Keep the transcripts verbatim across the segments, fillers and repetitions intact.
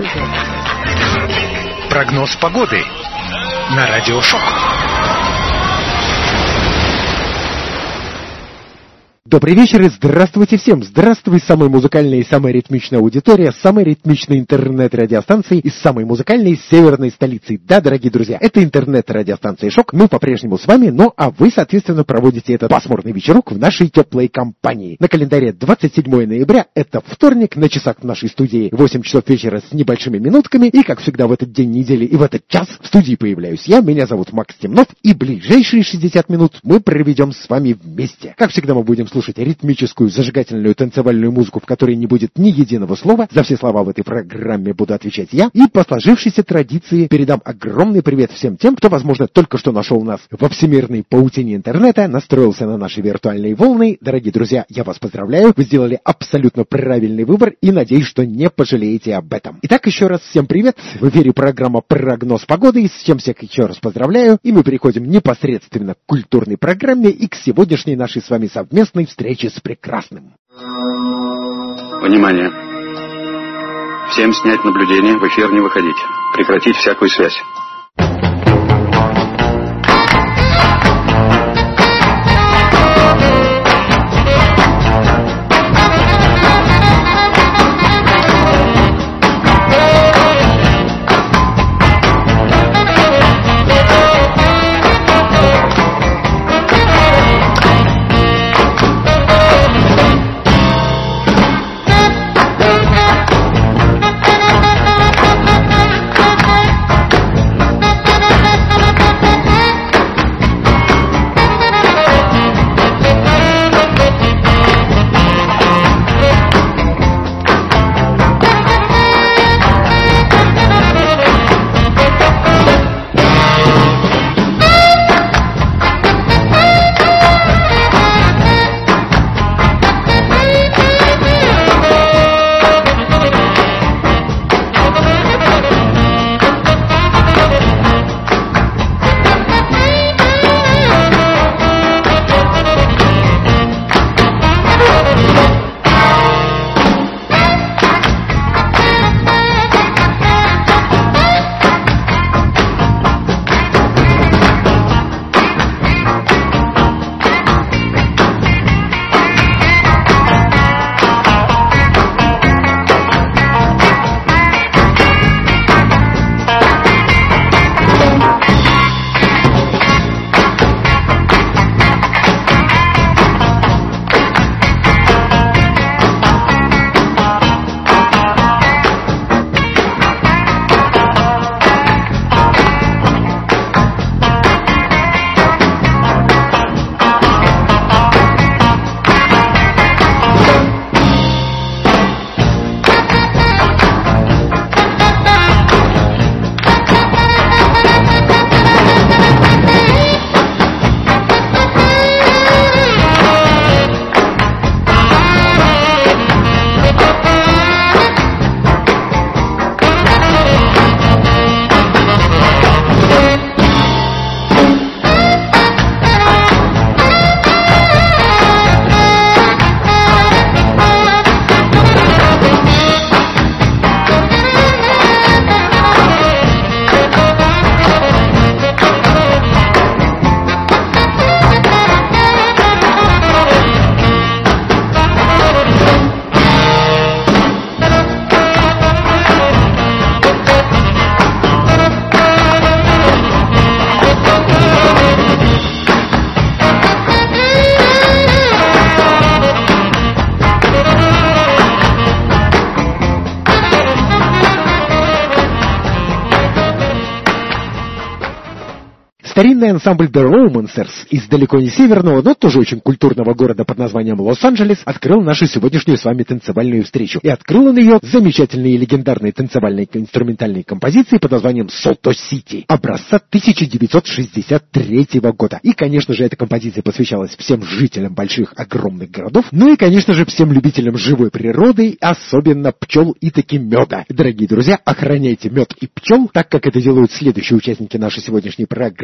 Прогноз погоды на Радио Шок. Добрый вечер и здравствуйте всем! Здравствуй, самая музыкальная и самая ритмичная аудитория, самой ритмичной интернет-радиостанции из самой музыкальной северной столицы. Да, дорогие друзья, это интернет-радиостанция Шок. Мы по-прежнему с вами, ну а вы, соответственно, проводите этот пасмурный вечерок в нашей теплой компании. На календаре двадцать седьмое ноября, это вторник, на часах в нашей студии восемь часов вечера с небольшими минутками. И, как всегда, в этот день недели и в этот час в студии появляюсь я. Меня зовут Макс Темнов, и ближайшие шестьдесят минут мы проведем с вами вместе. Как всегда, мы будем слушать слушать ритмическую, зажигательную, танцевальную музыку, в которой не будет ни единого слова. За все слова в этой программе буду отвечать я. И по сложившейся традиции передам огромный привет всем тем, кто, возможно, только что нашел нас во всемирной паутине интернета, настроился на наши виртуальные волны. Дорогие друзья, я вас поздравляю. Вы сделали абсолютно правильный выбор и надеюсь, что не пожалеете об этом. Итак, еще раз всем привет. В эфире программа «Прогноз погоды», с чем всех еще раз поздравляю. И мы переходим непосредственно к культурной программе и к сегодняшней нашей с вами совместной встречи с прекрасным. Внимание! Всем снять наблюдение, в эфир не выходить. Прекратить всякую связь. Старинный ансамбль The Romancers из далеко не северного, но тоже очень культурного города под названием Лос-Анджелес открыл нашу сегодняшнюю с вами танцевальную встречу. И открыл он ее замечательной и легендарной танцевальной инструментальной композицией под названием Soto City образца тысяча девятьсот шестьдесят третьего года. И, конечно же, эта композиция посвящалась всем жителям больших огромных городов, ну и, конечно же, всем любителям живой природы, особенно пчел и таки меда. Дорогие друзья, охраняйте мед и пчел, так как это делают следующие участники нашей сегодняшней программы,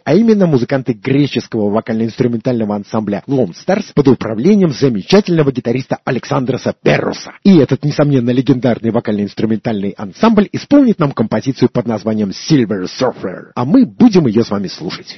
а именно музыканты греческого вокально-инструментального ансамбля Lone Stars под управлением замечательного гитариста Александраса Перроса. И этот, несомненно, легендарный вокально-инструментальный ансамбль исполнит нам композицию под названием Silver Surfer, а мы будем ее с вами слушать.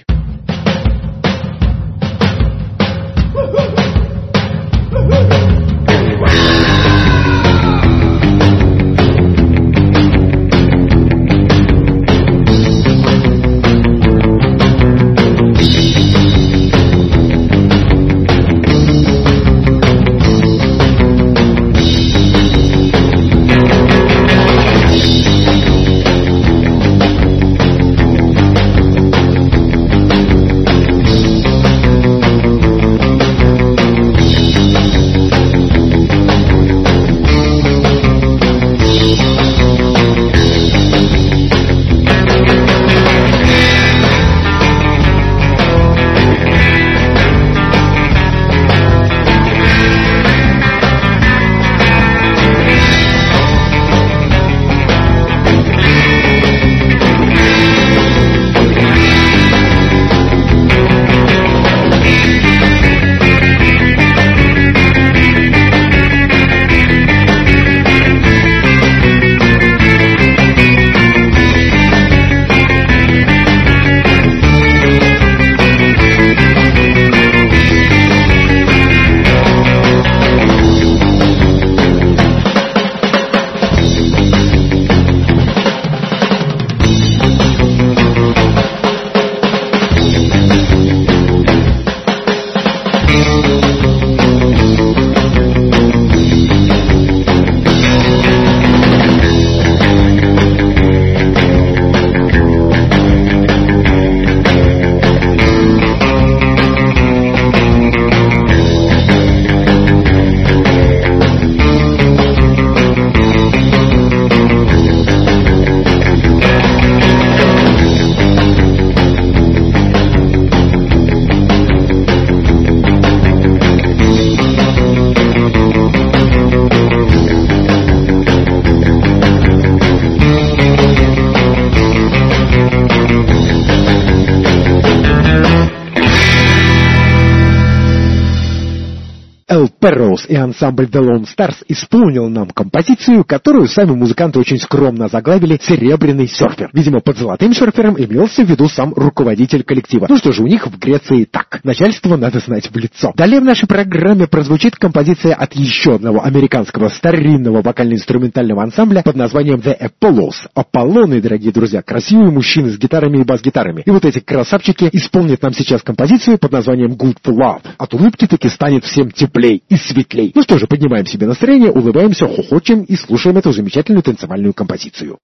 Эл Перроус и ансамбль The Lone Stars исполнил нам композицию, которую сами музыканты очень скромно заглавили «Серебряный серфер». Видимо, под золотым серфером имелся в виду сам руководитель коллектива. Ну что же, у них в Греции так. Начальство надо знать в лицо. Далее в нашей программе прозвучит композиция от еще одного американского старинного вокально-инструментального ансамбля под названием The Apollos. Аполлоны, дорогие друзья, красивые мужчины с гитарами и бас-гитарами. И вот эти красавчики исполнят нам сейчас композицию под названием Good for Love. От улыбки таки станет всем теплей и светлей. Ну что же, поднимаем себе настроение, улыбаемся, хохочем и слушаем эту замечательную танцевальную композицию.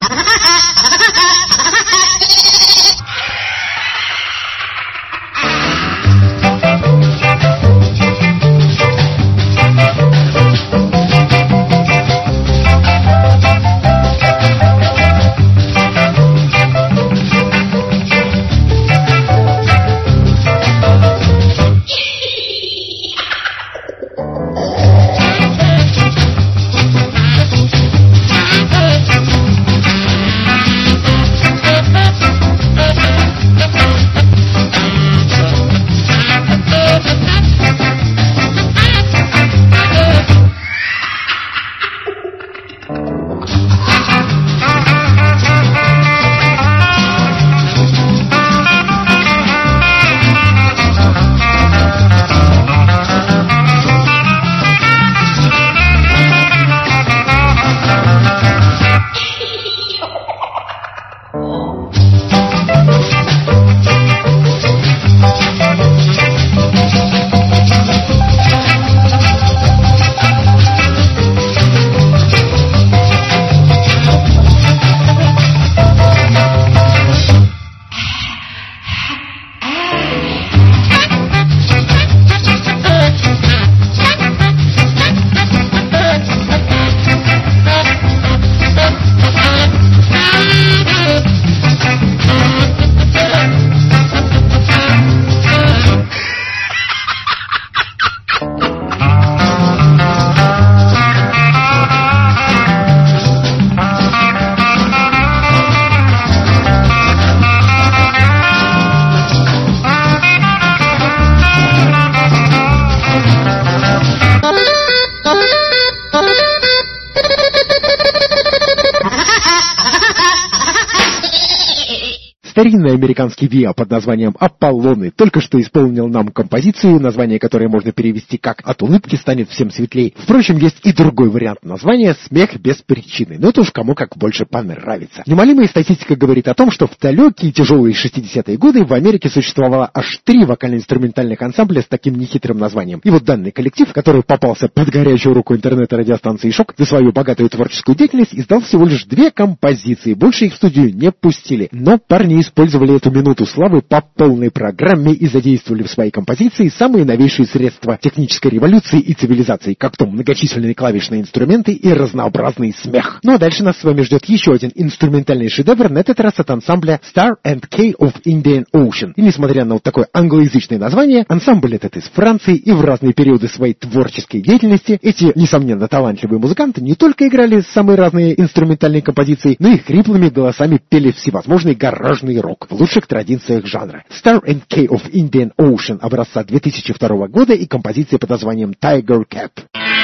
Старинный американский виа под названием «Аполлоны» только что исполнил нам композицию, название которой можно перевести как «От улыбки станет всем светлей». Впрочем, есть и другой вариант названия «Смех без причины». Но это уж кому как больше понравится. Немалимая статистика говорит о том, что в далекие тяжелые шестидесятые годы в Америке существовало аж три вокально-инструментальных ансамбля с таким нехитрым названием. И вот данный коллектив, который попался под горячую руку интернет-радиостанции «Шок», за свою богатую творческую деятельность издал всего лишь две композиции. Больше их в студию не пустили. Но парни использовали эту минуту славы по полной программе и задействовали в своей композиции самые новейшие средства технической революции и цивилизации, как то многочисленные клавишные инструменты и разнообразный смех. Ну а дальше нас с вами ждет еще один инструментальный шедевр, на этот раз от ансамбля Star and Key of Indian Ocean. И несмотря на вот такое англоязычное название, ансамбль этот из Франции, и в разные периоды своей творческой деятельности эти, несомненно, талантливые музыканты не только играли самые разные инструментальные композиции, но и хриплыми голосами пели всевозможный гаражный рок в лучших традициях жанра. Star and Key of Indian Ocean образца две тысячи второго года и композиция под названием Tiger Cap.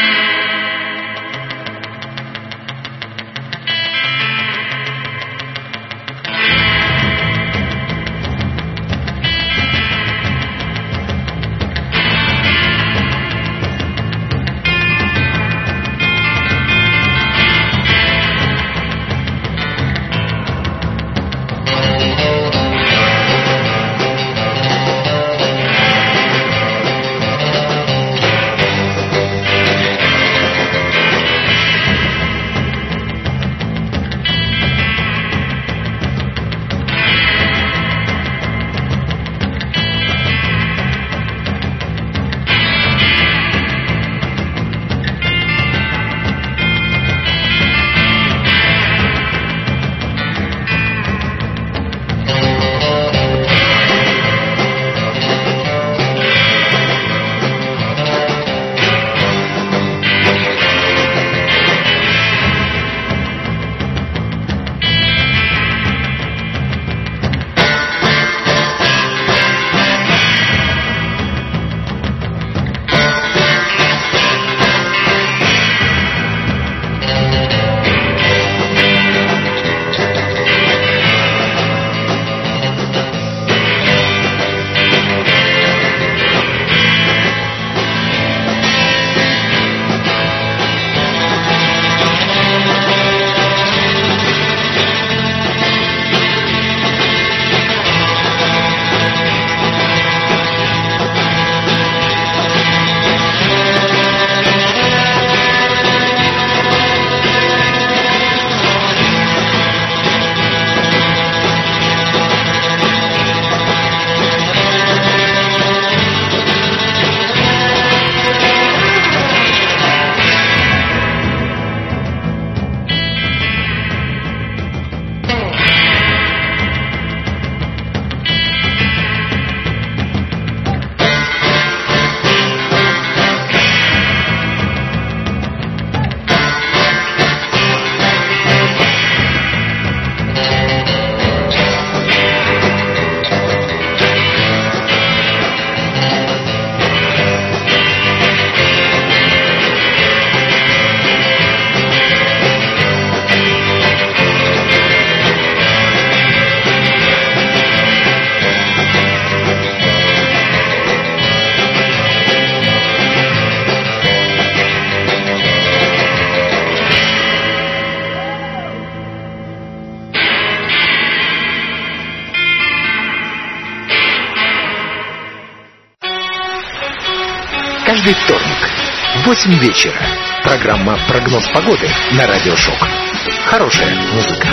Каждый вторник в восемь вечера программа «Прогноз погоды» на Радио Шок. Хорошая музыка.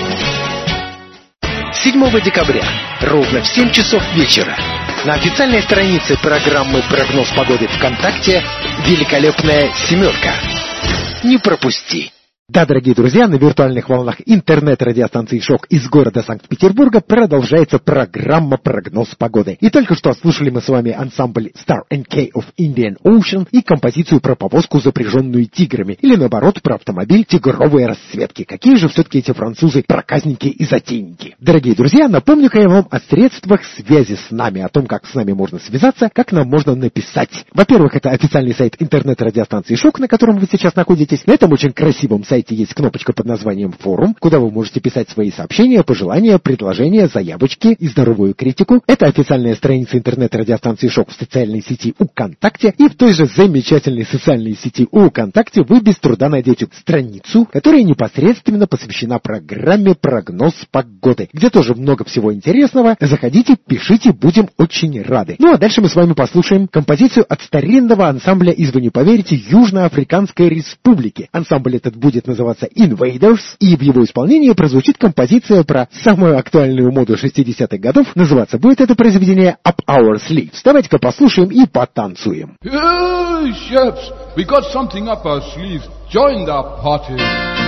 седьмого декабря ровно в семь часов вечера на официальной странице программы «Прогноз погоды» ВКонтакте великолепная семерка. Не пропусти! Да, дорогие друзья, на виртуальных волнах интернет-радиостанции «Шок» из города Санкт-Петербурга продолжается программа «Прогноз погоды». И только что слушали мы с вами ансамбль Star and Key of Indian Ocean и композицию про повозку, запряженную тиграми, или наоборот, про автомобиль «Тигровые расцветки». Какие же все-таки эти французы проказники и затейники. Дорогие друзья, напомню-ка я вам о средствах связи с нами, о том, как с нами можно связаться, как нам можно написать. Во-первых, это официальный сайт интернет-радиостанции «Шок», на котором вы сейчас находитесь. На этом очень красивом сайте сайте есть кнопочка под названием «Форум», куда вы можете писать свои сообщения, пожелания, предложения, заявочки и здоровую критику. Это официальная страница интернет-радиостанции «Шок» в социальной сети ВКонтакте. И в той же замечательной социальной сети ВКонтакте вы без труда найдете страницу, которая непосредственно посвящена программе «Прогноз погоды», где тоже много всего интересного. Заходите, пишите, будем очень рады. Ну а дальше мы с вами послушаем композицию от старинного ансамбля из, вы не поверите, Южноафриканской Республики. Ансамбль этот будет называться Invaders, и в его исполнении прозвучит композиция про самую актуальную моду шестидесятых годов. Называться будет это произведение Up Our Sleeves. Давайте-ка послушаем и потанцуем. Hey, chaps, we got something up our sleeves. Join the party.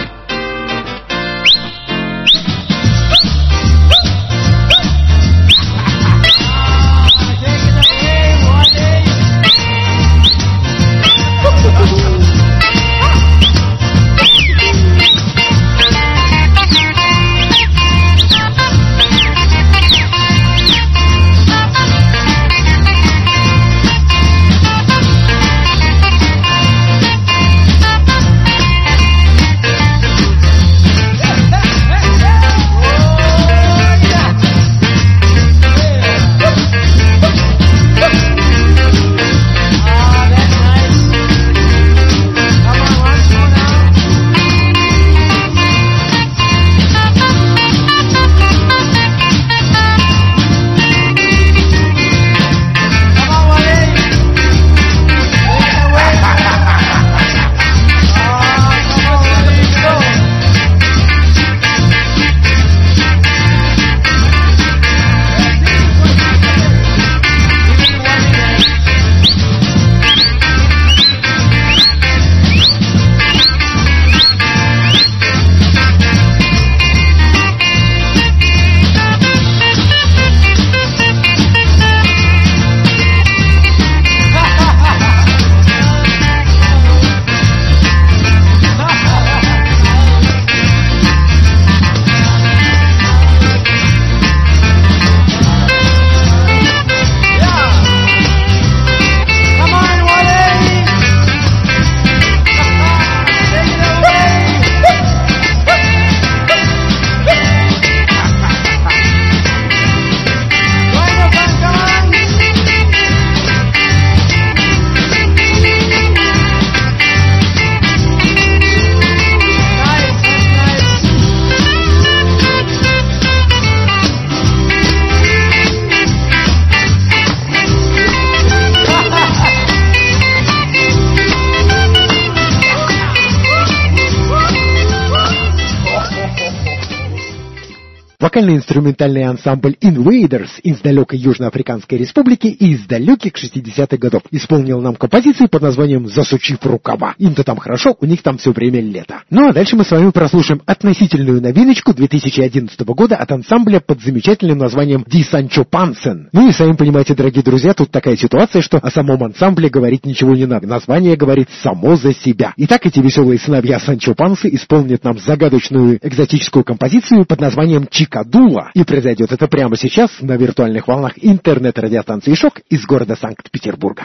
Вокально-инструментальный ансамбль Invaders из далекой Южноафриканской Республики и из далеких шестидесятых годов исполнил нам композицию под названием «Засучив рукава». Им-то там хорошо, у них там все время лето. Ну а дальше мы с вами прослушаем относительную новиночку две тысячи одиннадцатого года от ансамбля под замечательным названием «Ди Санчо Пансен». Ну и сами понимаете, дорогие друзья, тут такая ситуация, что о самом ансамбле говорить ничего не надо. Название говорит само за себя. Итак, эти веселые сыновья Санчо Пансы исполнят нам загадочную экзотическую композицию под названием «Чикадула». И произойдет это прямо сейчас на виртуальных волнах интернет-радиостанции «Шок» из города Санкт-Петербурга.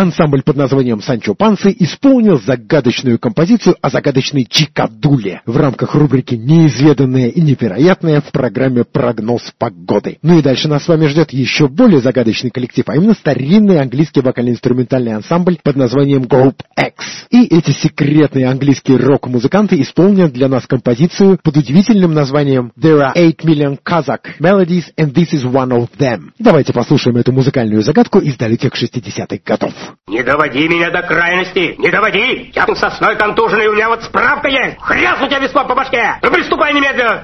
ансамбль под названием «Санчо Пансы» исполнил загадочную композицию о загадочной Чикадуле в рамках рубрики «Неизведанное и невероятное» в программе «Прогноз погоды». Ну и дальше нас с вами ждет еще более загадочный коллектив, а именно старинный английский вокально-инструментальный ансамбль под названием Group X. И эти секретные английские рок-музыканты исполнят для нас композицию под удивительным названием «There are eight million Kazakh melodies, and this is one of them». Давайте послушаем эту музыкальную загадку из далеких шестидесятых годов. Не доводи меня до крайности! Не доводи! Я сосной контуженный, у меня вот справка есть! Хрясну тебя виском по башке! Ну, приступай немедленно!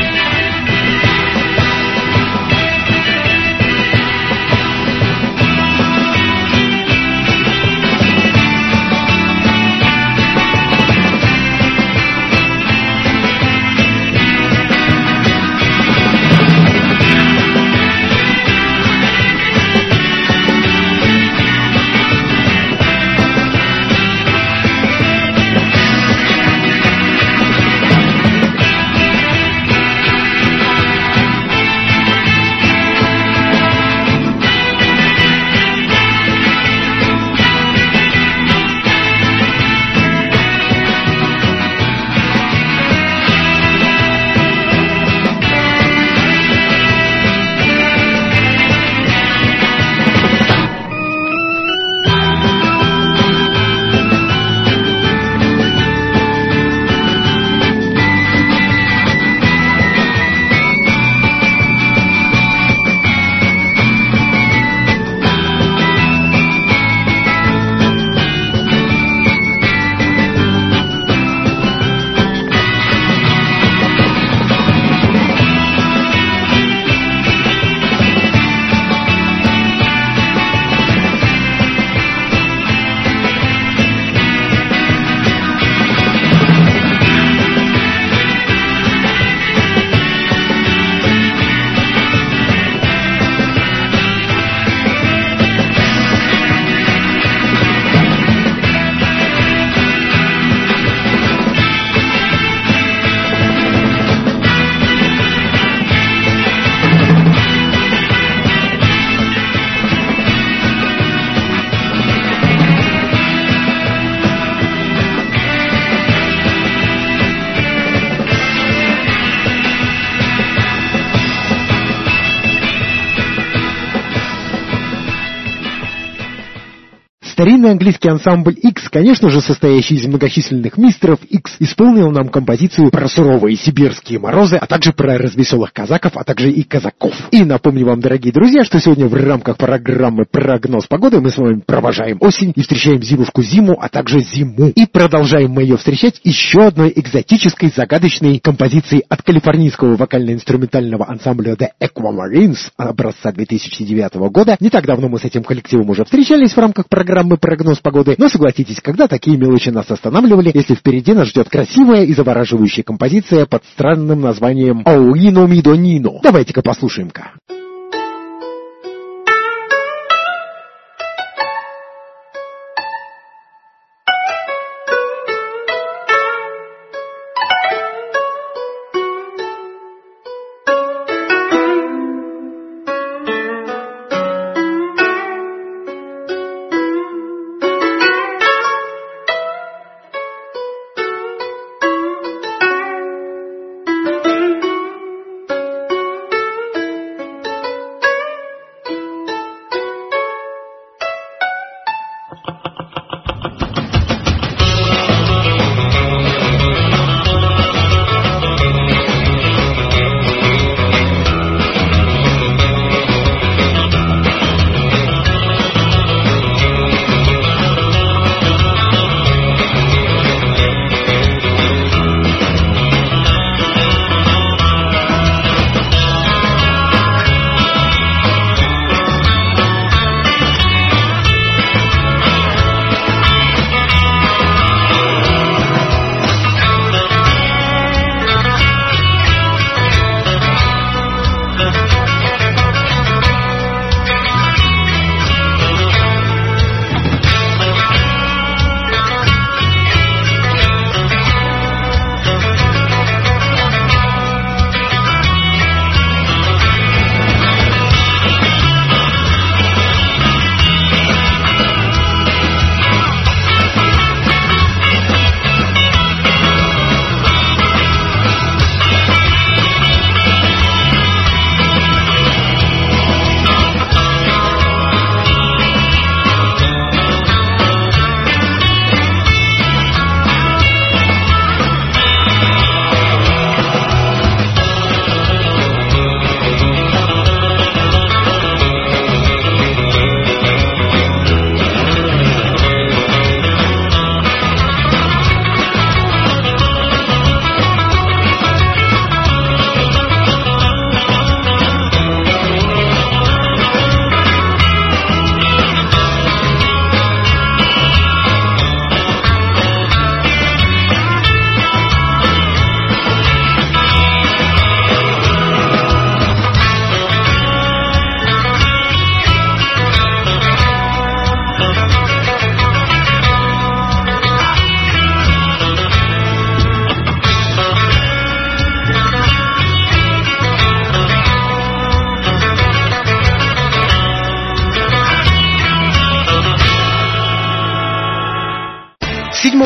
Старинный английский ансамбль X, конечно же, состоящий из многочисленных мистеров X, исполнил нам композицию про суровые сибирские морозы, а также про развеселых казаков, а также и казаков. И напомню вам, дорогие друзья, что сегодня в рамках программы «Прогноз погоды» мы с вами провожаем осень и встречаем зимушку-зиму, а также зиму. И продолжаем мы ее встречать еще одной экзотической, загадочной композицией от калифорнийского вокально-инструментального ансамбля The Aquamarines образца две тысячи девятого года. Не так давно мы с этим коллективом уже встречались в рамках программы «Прогноз погоды», но согласитесь, когда такие мелочи нас останавливали, если впереди нас ждет красивая и завораживающая композиция под странным названием «Ауино Мидо Нино». Давайте-ка послушаем-ка.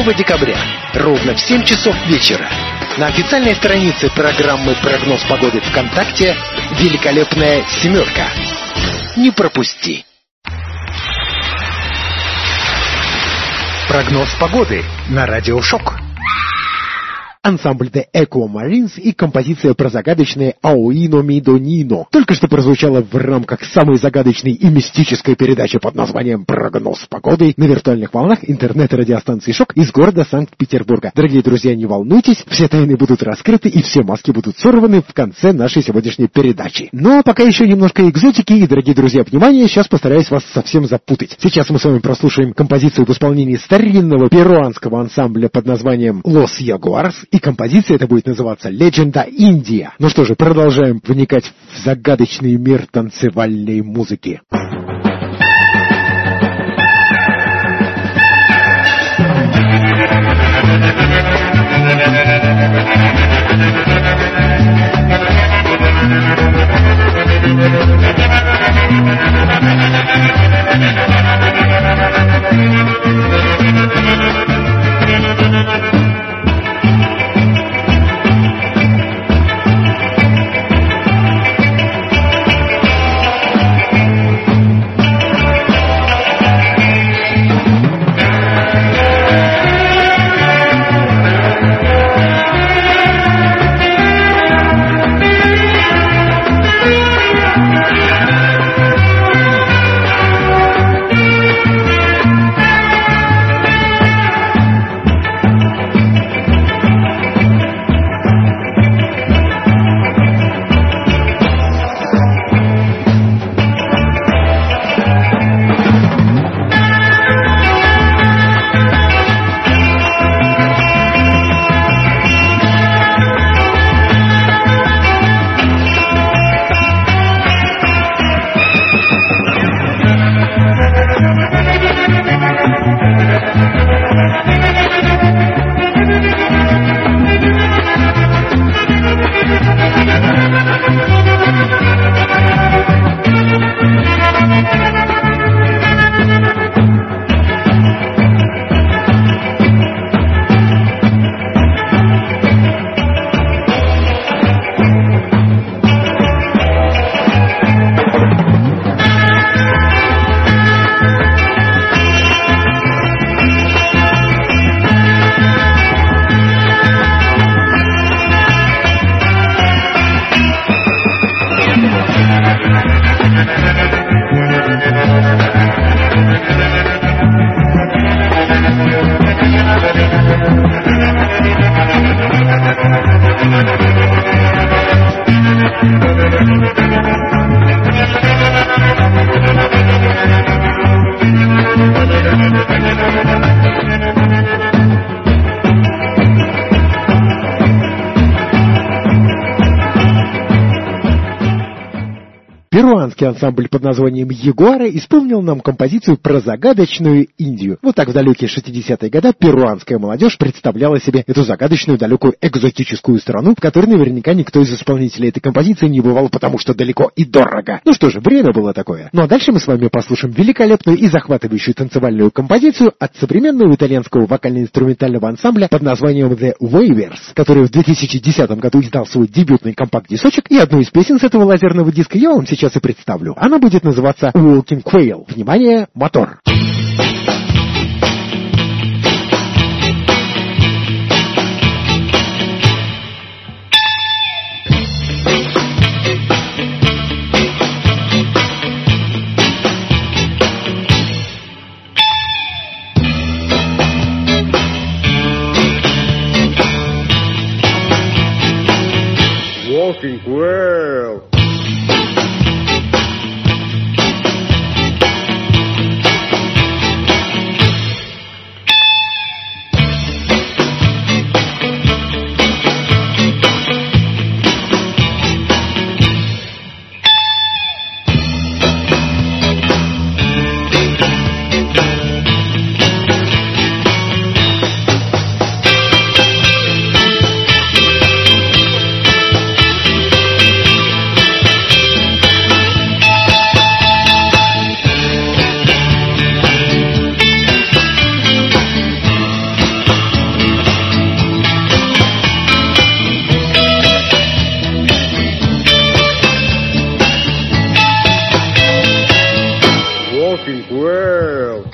шестого декабря ровно в семь часов вечера на официальной странице программы «Прогноз погоды» ВКонтакте «Великолепная семерка». Не пропусти! Прогноз погоды на Радио Шок. Ансамбль The Aquamarines и композиция про загадочное «Аоино Мидо Нино» только что прозвучала в рамках самой загадочной и мистической передачи под названием «Прогноз погоды» на виртуальных волнах интернет-радиостанции «Шок» из города Санкт-Петербурга. Дорогие друзья, не волнуйтесь, все тайны будут раскрыты и все маски будут сорваны в конце нашей сегодняшней передачи. Ну а пока еще немножко экзотики, и, дорогие друзья, внимание, сейчас постараюсь вас совсем запутать. Сейчас мы с вами прослушаем композицию в исполнении старинного перуанского ансамбля под названием «Los Jaguars», и композиция эта будет называться «Легенда Индия». Ну что же, продолжаем вникать в загадочный мир танцевальной музыки. Перуанский ансамбль под названием «Ягуары» исполнил нам композицию про загадочную Индию. Вот так в далекие шестидесятые годы перуанская молодежь представляла себе эту загадочную, далекую, экзотическую страну, в которой наверняка никто из исполнителей этой композиции не бывал, потому что далеко и дорого. Ну что же, время было такое. Ну а дальше мы с вами послушаем великолепную и захватывающую танцевальную композицию от современного итальянского вокально-инструментального ансамбля под названием The Waivers, который в две тысячи десятом году издал свой дебютный компакт-дисочек, и одну из песен с этого лазерного диска я вам сейчас и представлю. Она будет называться Walking Quail. Внимание, мотор! Walking Quail. world.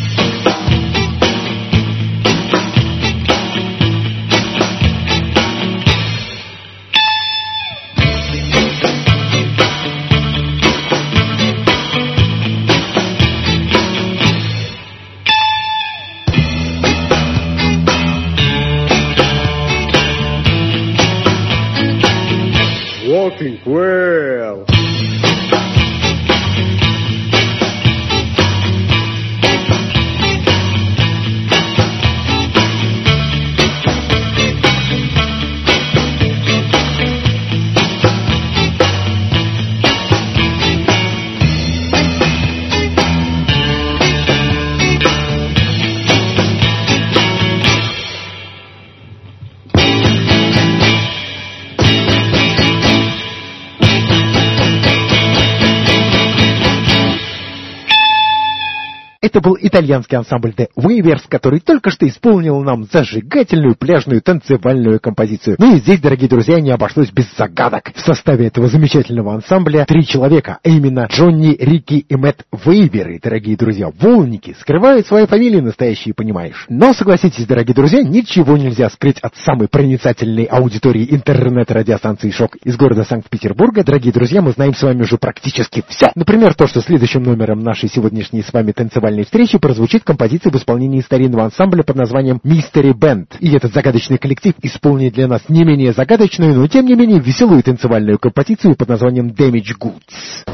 Walking well. Это был итальянский ансамбль The Waivers, который только что исполнил нам зажигательную пляжную танцевальную композицию. Ну и здесь, дорогие друзья, не обошлось без загадок. В составе этого замечательного ансамбля три человека, а именно Джонни, Рики и Мэтт Вейверы, дорогие друзья, волники, скрывают свои фамилии настоящие, понимаешь. Но, согласитесь, дорогие друзья, ничего нельзя скрыть от самой проницательной аудитории интернет-радиостанции «Шок» из города Санкт-Петербурга. Дорогие друзья, мы знаем с вами уже практически все. Например, то, что следующим номером нашей сегодняшней с вами танцевальной встречи прозвучит композиция в исполнении старинного ансамбля под названием Mystery Band. И этот загадочный коллектив исполнит для нас не менее загадочную, но тем не менее веселую танцевальную композицию под названием Damage Goods.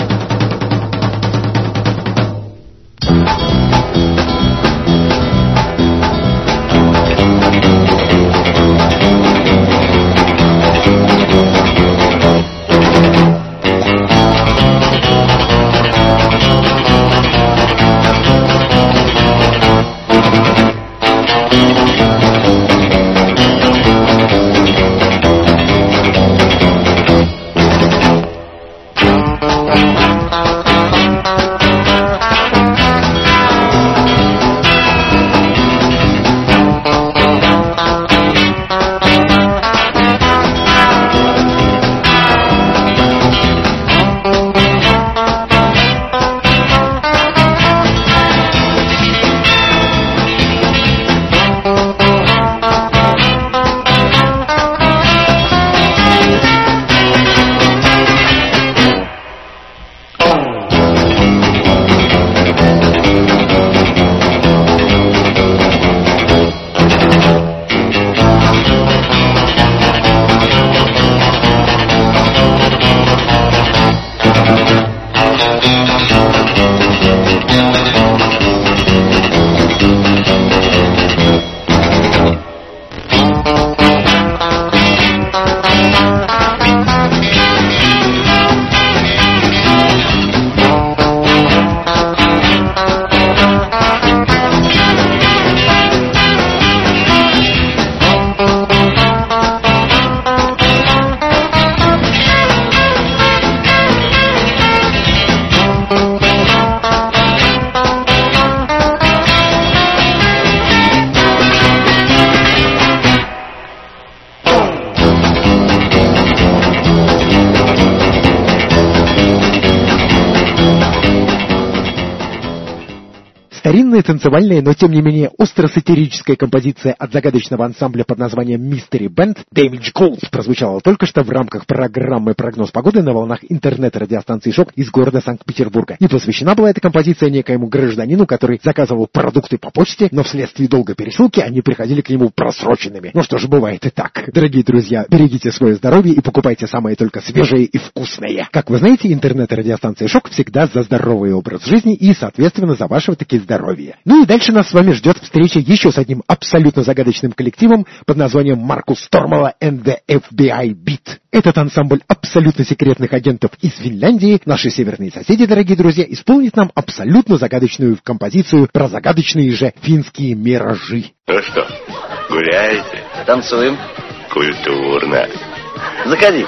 Старинная танцевальная, но тем не менее остро-сатирическая композиция от загадочного ансамбля под названием Mystery Band Damage Goods прозвучала только что в рамках программы «Прогноз погоды» на волнах интернет-радиостанции «Шок» из города Санкт-Петербурга. И посвящена была эта композиция некоему гражданину, который заказывал продукты по почте, но вследствие долгой пересылки они приходили к нему просроченными. Ну что ж, бывает и так. Дорогие друзья, берегите свое здоровье и покупайте самое только свежее и вкусное. Как вы знаете, интернет-радиостанция «Шок» всегда за здоровый образ жизни и, соответственно, за вашего таки здоровья. Ну и дальше нас с вами ждет встреча еще с одним абсолютно загадочным коллективом под названием Маркус Тормала and the эф би ай Beat. Этот ансамбль абсолютно секретных агентов из Финляндии, наши северные соседи, дорогие друзья, исполнит нам абсолютно загадочную композицию про загадочные же финские миражи. Ну что, гуляете? Танцуем. Культурно. Заходи.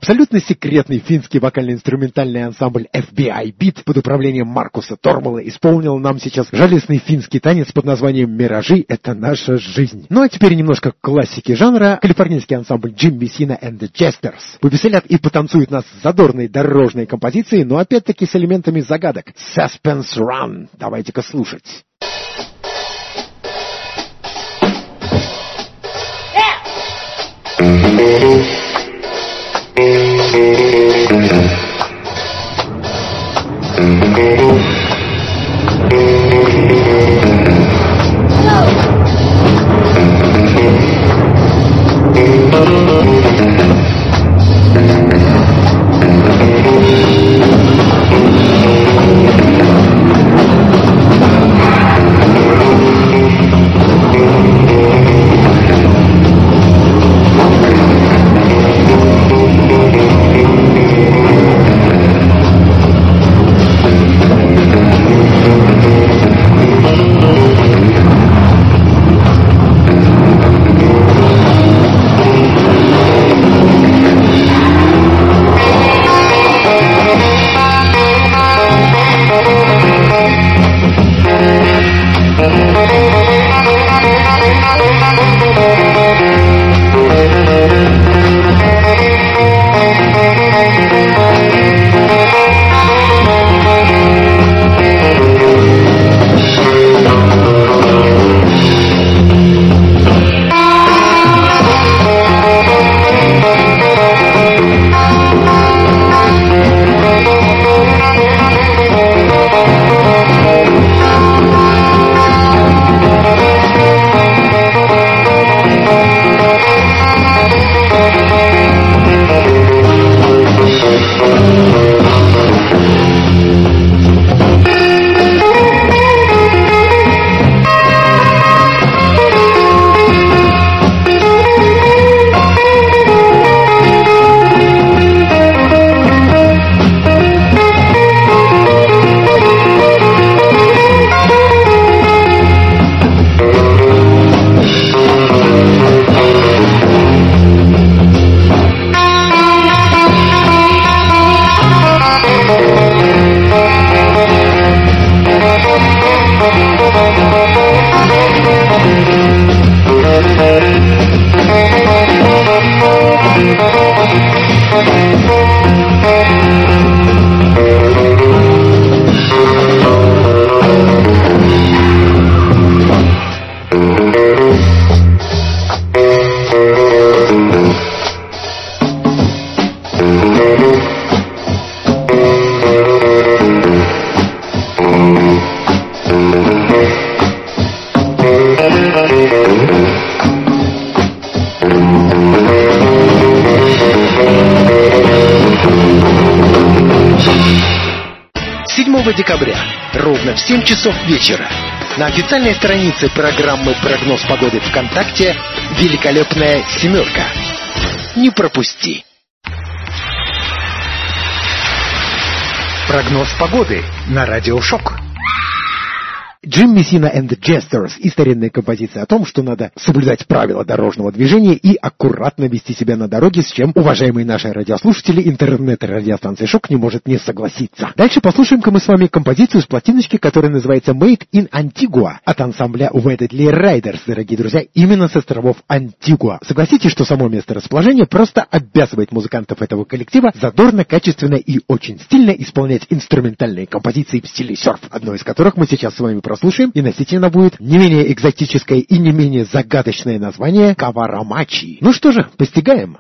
Абсолютно секретный финский вокально-инструментальный ансамбль эф би ай Beat под управлением Маркуса Тормала исполнил нам сейчас жалостный финский танец под названием «Миражи — это наша жизнь». Ну а теперь немножко классики жанра. Калифорнийский ансамбль Jim Messina and the Jesters повеселят и потанцуют нас с задорной дорожной композицией, но опять-таки с элементами загадок. Suspense Run. Давайте-ка слушать. седьмого декабря, ровно в семь часов вечера, на официальной странице программы «Прогноз погоды» ВКонтакте «Великолепная семерка». Не пропусти! Прогноз погоды на Радио Шок. Jim Messina and the Jesters и старинная композиция о том, что надо соблюдать правила дорожного движения и аккуратно вести себя на дороге, с чем, уважаемые наши радиослушатели, интернет-радиостанции Шок не может не согласиться. Дальше послушаем-ка мы с вами композицию с пластиночки, которая называется Made in Antigua от ансамбля Wedley Riders, дорогие друзья, именно с островов Антигуа. Согласитесь, что само место расположения просто обязывает музыкантов этого коллектива задорно, качественно и очень стильно исполнять инструментальные композиции в стиле серф, одной из которых мы сейчас с вами прослушаем, и носить она будет не менее экзотическое и не менее загадочное название Каварамачи. Ну что же, постигаем.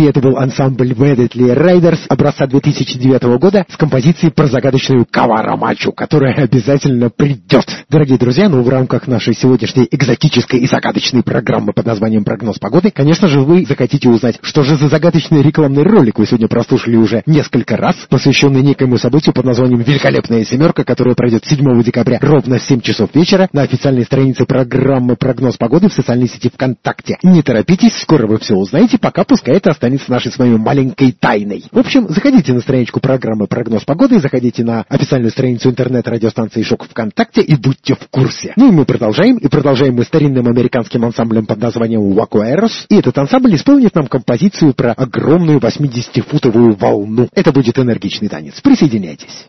И это был ансамбль Medley Riders образца две тысячи девятого года с композицией про загадочную Каварамачу, которая обязательно придет. Дорогие друзья, ну в рамках нашей сегодняшней экзотической и загадочной программы под названием «Прогноз погоды», конечно же, вы захотите узнать, что же за загадочный рекламный ролик вы сегодня прослушали уже несколько раз, посвященный некоему событию под названием «Великолепная семерка», которая пройдет седьмого декабря ровно в семь часов вечера на официальной странице программы «Прогноз погоды» в социальной сети ВКонтакте. Не торопитесь, скоро вы все узнаете, пока пускай это останется нашей с вами маленькой тайной. В общем, заходите на страничку программы «Прогноз погоды», заходите на официальную страницу интернет-радиостанции «Шок» ВКонтакте и будьте в курсе. Ну и мы продолжаем, и продолжаем мы старинным американским ансамблем под названием «Вакуэрос», и этот ансамбль исполнит нам композицию про огромную восьмидесятифутовую волну. Это будет энергичный танец. Присоединяйтесь.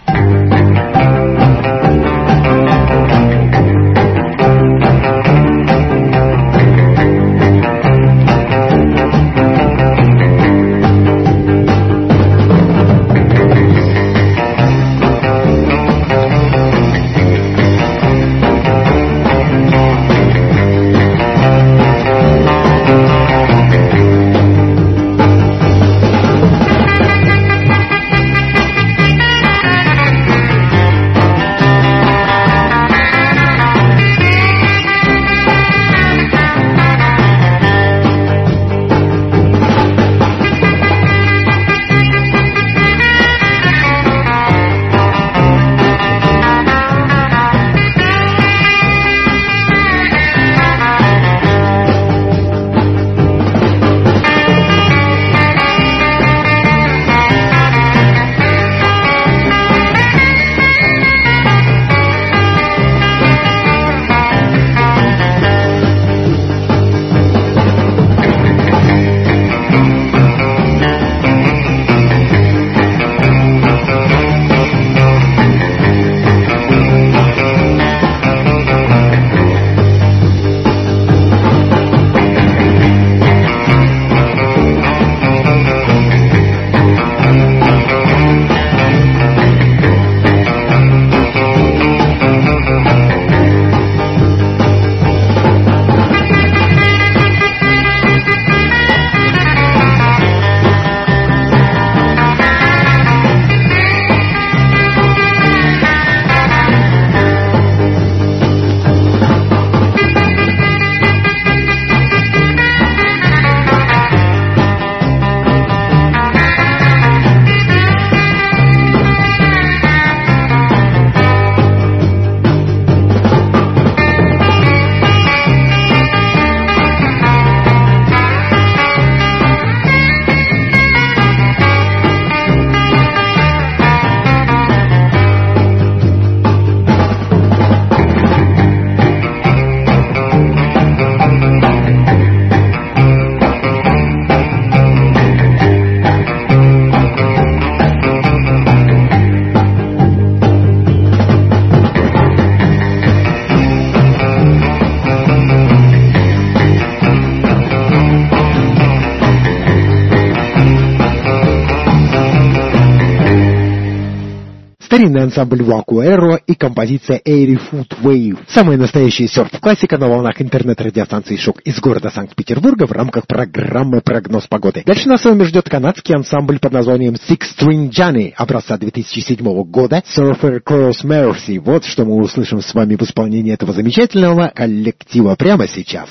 Старинный ансамбль Вакуэро и композиция eighty foot wave. Самая настоящая серф-классика на волнах интернет-радиостанции «Шок» из города Санкт-Петербурга в рамках программы «Прогноз погоды». Дальше нас с вами ждет канадский ансамбль под названием Six String Johnny образца две тысячи седьмого года Surfer Cross Mercy. Вот что мы услышим с вами в исполнении этого замечательного коллектива прямо сейчас.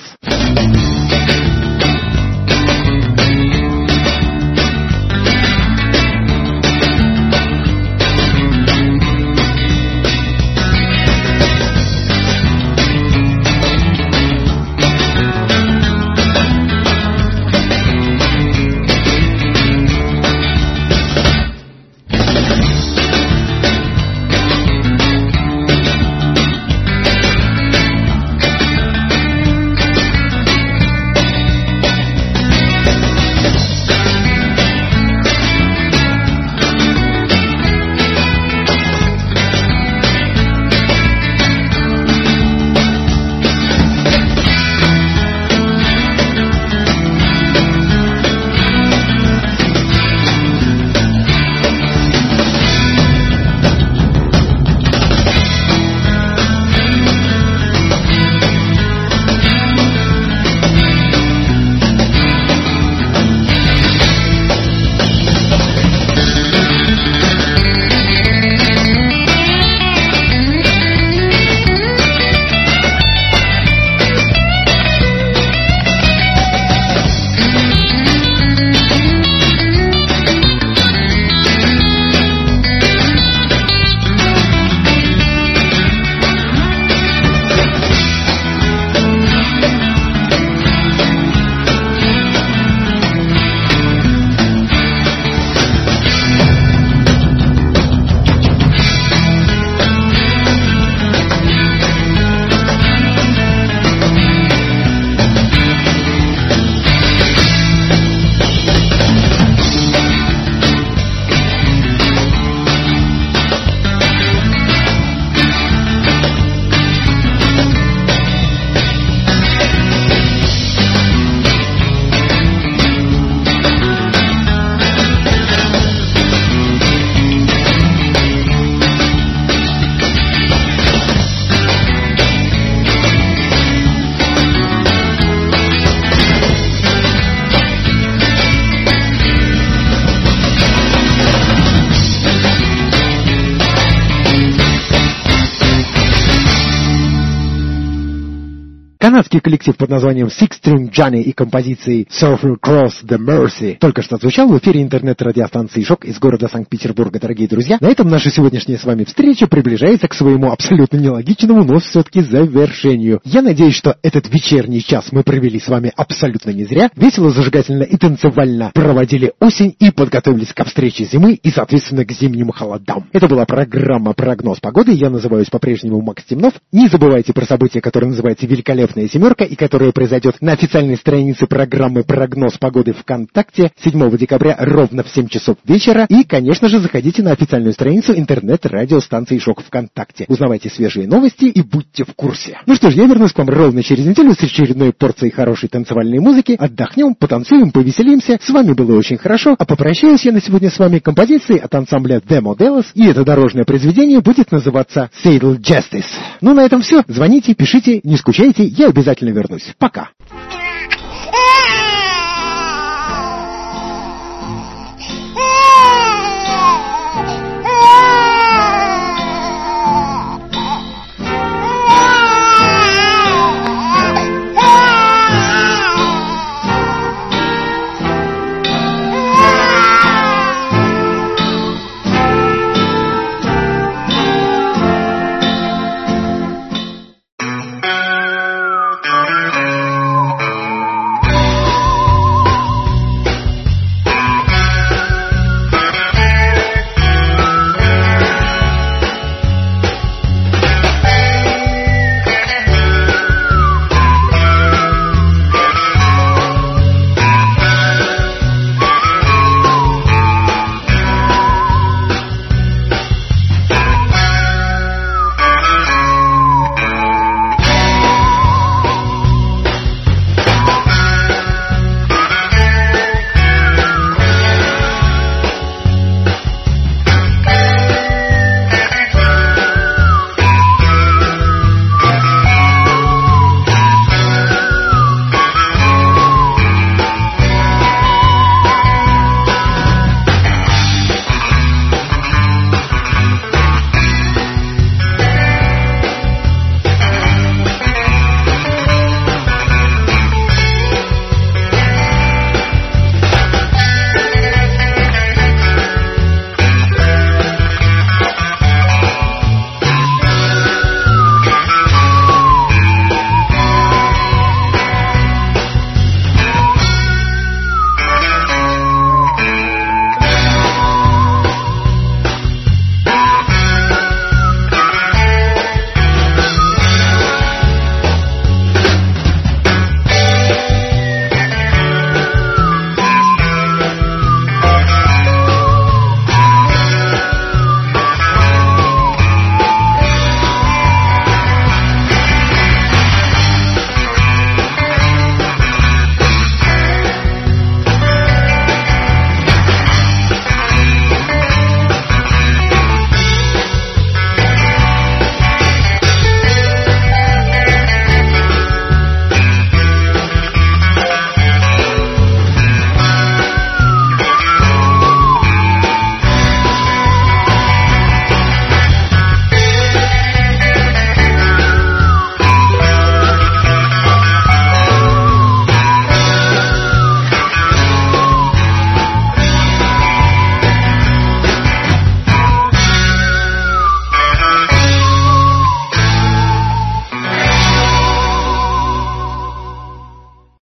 Канадский коллектив под названием Six String Johnny и композицией Surfer Cross the Mercy только что звучал в эфире интернет-радиостанции «Шок» из города Санкт-Петербурга, дорогие друзья. На этом наша сегодняшняя с вами встреча приближается к своему абсолютно нелогичному, но все-таки завершению. Я надеюсь, что этот вечерний час мы провели с вами абсолютно не зря, весело, зажигательно и танцевально проводили осень и подготовились к встрече зимы и, соответственно, к зимним холодам. Это была программа «Прогноз погоды». Я называюсь по-прежнему Макс Темнов. Не забывайте про событие, которое называется «Великолепная семерка» и которое произойдет на официальной странице программы «Прогноз погоды» ВКонтакте седьмого декабря ровно в семь часов вечера. И, конечно же, заходите на официальную страницу интернет-радиостанции «Шок» ВКонтакте. Узнавайте свежие новости и будьте в курсе. Ну что ж, я вернусь к вам ровно через неделю с очередной порцией хорошей танцевальной музыки. Отдохнем, потанцуем, повеселимся. С вами было очень хорошо. А попрощаюсь я на сегодня с вами композицией от ансамбля The Modelos. И это дорожное произведение будет называться Saddle Justice. Ну, на этом все. Звоните, пишите, не скучайте. Я обязательно вернусь. Пока.